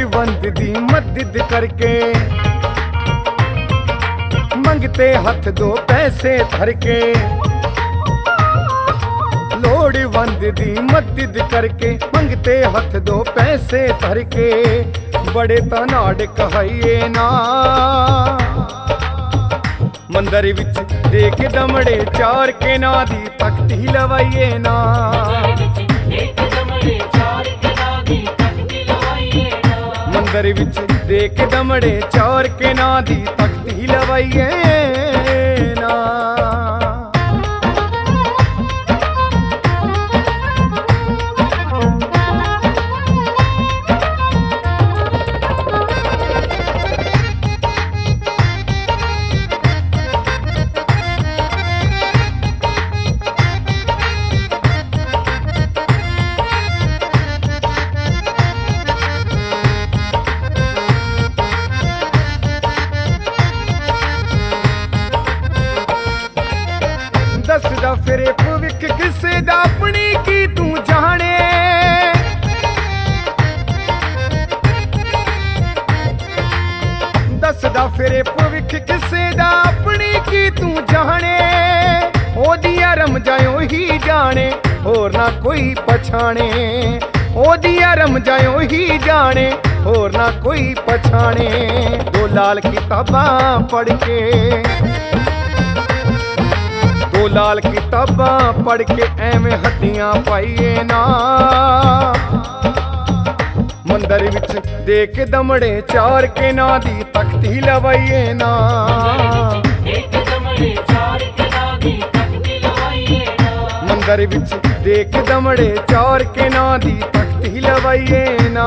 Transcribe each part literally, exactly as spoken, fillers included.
लोड़वंद दी मदद करके, मंगते हथ दो पैसे धर के। लोड़वंद दी मदद करके, मंगते हथ दो पैसे धर के। बड़े तनाड़ कहाइए ना, मंदिर विच देख दमड़े चार के ना दी तख्ती लवाइए ना। मंदिर विच देख दमड़े चार के ना दी तख्ती लवाइए ना। दसदा फिरे भविख किसे दा अपनी की तू जाने। दसदा फिरे भविख किसे दा अपनी की तू जाने। ओदिया रमजायो ही जाने, होर ना कोई पछाने। ओदिया रमजायो ही जाने, होर ना कोई पछाने। दो लाल किताबां पढ़ के, दो लाल किताबां पढ़ के एवें हड्डियां पाइए ना। मंदिर विच देख दमड़े चार के ना दी तख्ती लवाइए ना। मंदिर विच देख दमड़े चार के ना दी तख्ती लवाइए ना।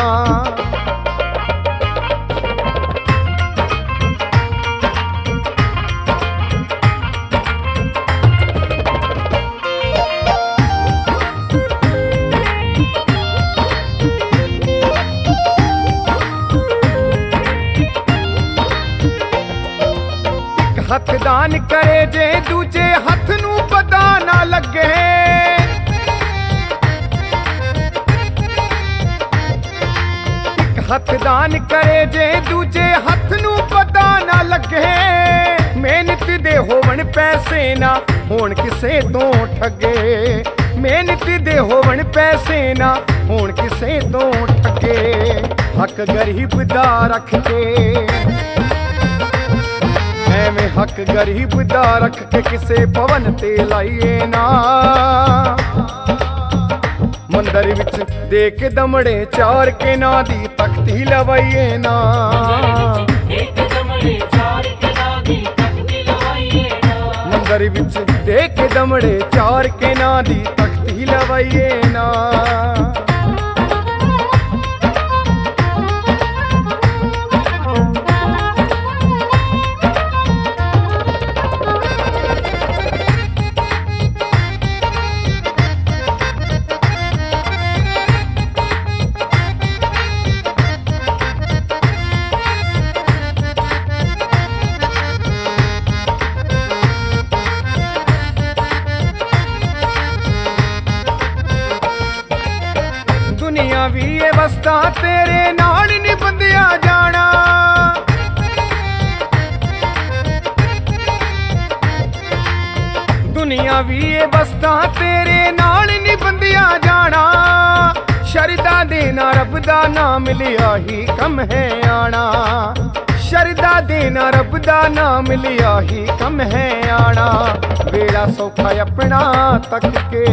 हथ दान करे जे दूजे हथ नू पता ना लगे। एक हथ दान करे जे दूजे हथ नू पता ना लगे। मेहनत दे होवन पैसे ना होण किसे तो ठगे। मेहनत दे होवन पैसे ना होण किसे तो ठगे। हक गरीब दा रख के, एवें हक गरीब दा रख के किसे भवन ते लाइए ना। मंदिर विच देख दमड़े चार के ना दी तख्ती लवाइए ना। मंदिर विच देख दमड़े चार के ना दी तख्ती लवाइए ना। दुनिया भी ये वस्ता तेरे नाल नहीं बंदिया जाना। दुनिया भी ये वस्ता तेरे नाल नहीं बंदिया जाना। शरदा देना रब दा ना मिलिया ही कम है आना। शरदा देना रब दा ना मिलिया ही कम है आना। वेला सौखा अपना तक के,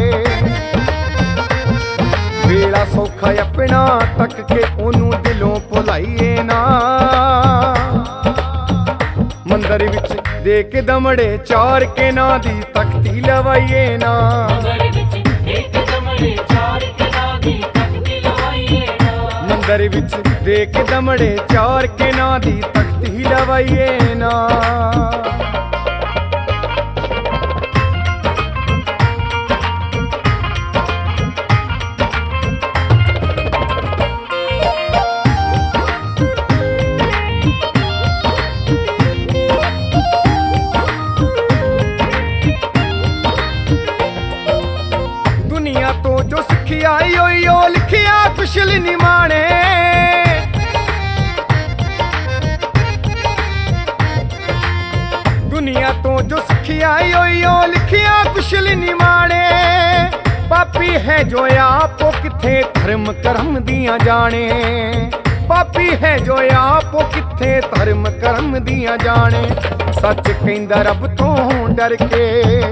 वेला सौखा अपना तक के ओनू दिलों भुलाइए ना। मंदिर विच देख दमड़े चार के ना दी तख्ती लवाइए ना। मंदिर विच देख दमड़े चार के ना दी तख्ती लवाइए ना। दुनिया तो जो सिखिया यो यो लिखिया कुशल निमाणे। लिखिया यो यो लिखिया कुशल निमाणे पापी है जो आपो किथे धर्म करम दिया जाने पापी है जो आपो किथे धर्म करम दिया जाने सच कहंदा रब तो डर के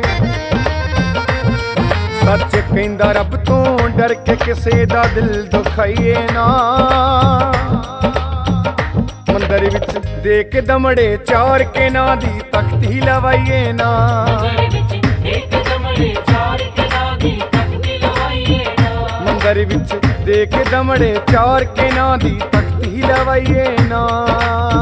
सच कहंदा रब तो डर के किसे दा दिल दुखाइए ना मंदिर विच दे के दमड़े चार के ना दी तख्ती लवाइए ना मंदिर विच दे के दमड़े चार के ना दी तख्ती लवाइए ना